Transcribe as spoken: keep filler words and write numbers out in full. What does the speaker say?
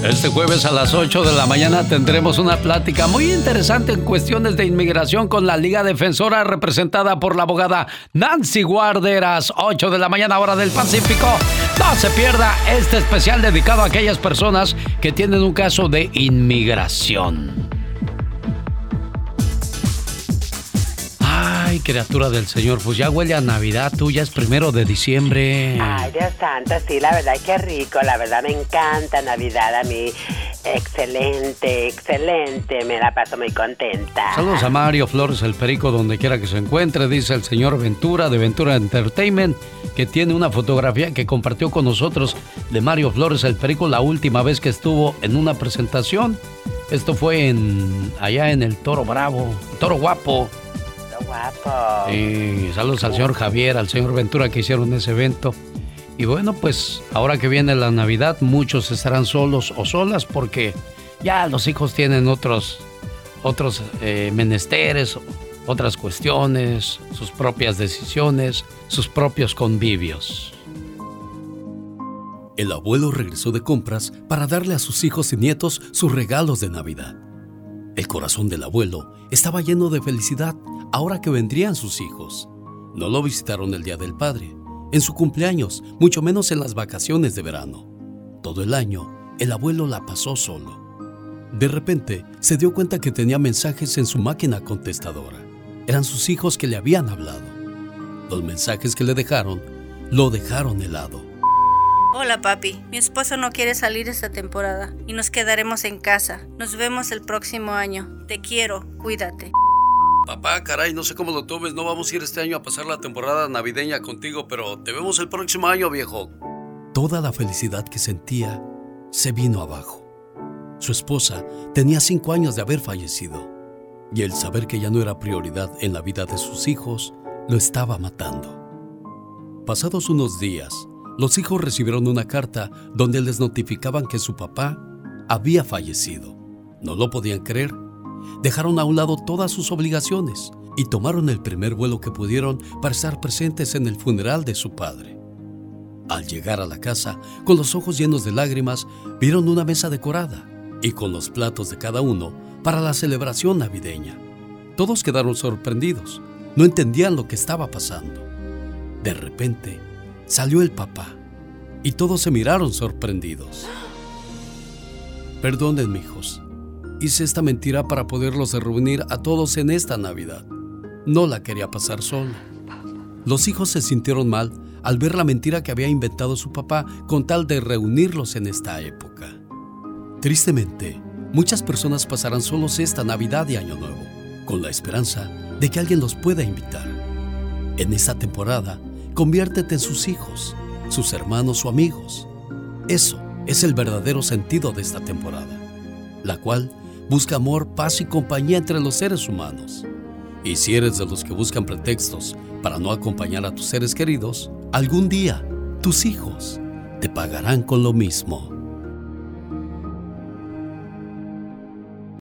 Este jueves a las ocho de la mañana tendremos una plática muy interesante en cuestiones de inmigración con la Liga Defensora representada por la abogada Nancy Guarderas. ocho de la mañana, hora del Pacífico. No se pierda este especial dedicado a aquellas personas que tienen un caso de inmigración. Ay, criatura del Señor, pues ya huele a Navidad, tú ya es primero de diciembre. Ay, Dios santo, sí, la verdad, qué rico, la verdad me encanta Navidad a mí. Excelente, excelente, me la paso muy contenta. Saludos a Mario Flores, el perico, donde quiera que se encuentre, dice el señor Ventura de Ventura Entertainment, que tiene una fotografía que compartió con nosotros de Mario Flores, el perico, la última vez que estuvo en una presentación. Esto fue en allá en el Toro Bravo, Toro Guapo. Guapo. Sí, saludos al señor Javier, al señor Ventura que hicieron ese evento. Y bueno, pues ahora que viene la Navidad, muchos estarán solos o solas porque ya los hijos tienen otros, otros eh, menesteres, otras cuestiones, sus propias decisiones, sus propios convivios. El abuelo regresó de compras para darle a sus hijos y nietos sus regalos de Navidad. El corazón del abuelo estaba lleno de felicidad ahora que vendrían sus hijos. No lo visitaron el Día del Padre, en su cumpleaños, mucho menos en las vacaciones de verano. Todo el año, el abuelo la pasó solo. De repente, se dio cuenta que tenía mensajes en su máquina contestadora. Eran sus hijos que le habían hablado. Los mensajes que le dejaron, lo dejaron helado. Hola papi, mi esposo no quiere salir esta temporada y nos quedaremos en casa. Nos vemos el próximo año. Te quiero, cuídate. Papá, caray, no sé cómo lo tomes, no vamos a ir este año a pasar la temporada navideña contigo, pero te vemos el próximo año, viejo. Toda la felicidad que sentía se vino abajo. Su esposa tenía cinco años de haber fallecido y el saber que ya no era prioridad en la vida de sus hijos lo estaba matando. Pasados unos días, los hijos recibieron una carta donde les notificaban que su papá había fallecido. No lo podían creer. Dejaron a un lado todas sus obligaciones y tomaron el primer vuelo que pudieron para estar presentes en el funeral de su padre. Al llegar a la casa, con los ojos llenos de lágrimas, vieron una mesa decorada y con los platos de cada uno para la celebración navideña. Todos quedaron sorprendidos, no entendían lo que estaba pasando. De repente, salió el papá y todos se miraron sorprendidos. Perdónenme, hijos. Hice esta mentira para poderlos reunir a todos en esta Navidad. No la quería pasar solo. Los hijos se sintieron mal al ver la mentira que había inventado su papá con tal de reunirlos en esta época. Tristemente, muchas personas pasarán solos esta Navidad y Año Nuevo, con la esperanza de que alguien los pueda invitar. En esta temporada, conviértete en sus hijos, sus hermanos o amigos. Eso es el verdadero sentido de esta temporada, la cual busca amor, paz y compañía entre los seres humanos. Y si eres de los que buscan pretextos para no acompañar a tus seres queridos, algún día tus hijos te pagarán con lo mismo.